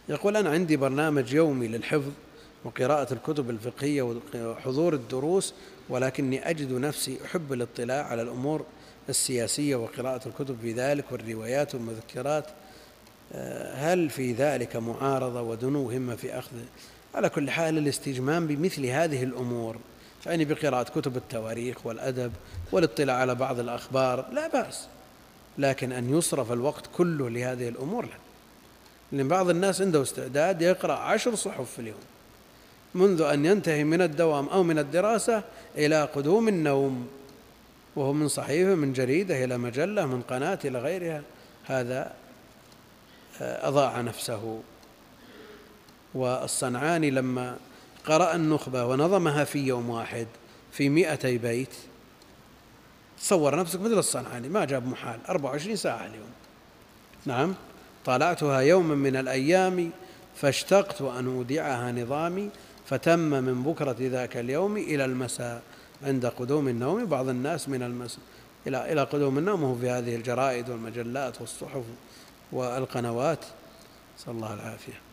يقول: أنا عندي برنامج يومي للحفظ وقراءة الكتب الفقهية وحضور الدروس، ولكني أجد نفسي أحب الاطلاع على الأمور السياسية وقراءة الكتب في ذلك والروايات والمذكرات، هل في ذلك معارضة ودنو همة في أخذ؟ على كل حال الاستجمام بمثل هذه الأمور، يعني بقراءة كتب التواريخ والأدب والاطلاع على بعض الأخبار لا بأس، لكن أن يصرف الوقت كله لهذه الأمور لا. لأن بعض الناس عنده استعداد يقرأ 10 صحف في اليوم، منذ أن ينتهي من الدوام أو من الدراسة إلى قدوم النوم، وهو من صحيفة من جريدة إلى مجلة من قناة إلى غيرها، هذا أضاع نفسه. والصنعاني لما قرأ النخبة ونظمها في يوم واحد في 200 بيت، تصور نفسك مثل الصنعاني، ما جاب محال 24 ساعة اليوم. نعم، طالعتها يوما من الأيام فاشتقت أن أودعها نظامي، فتم من بكرة ذاك اليوم إلى المساء عند قدوم النوم. بعض الناس من المساء إلى قدوم النوم هو في هذه الجرائد والمجلات والصحف والقنوات، نسأل الله العافية.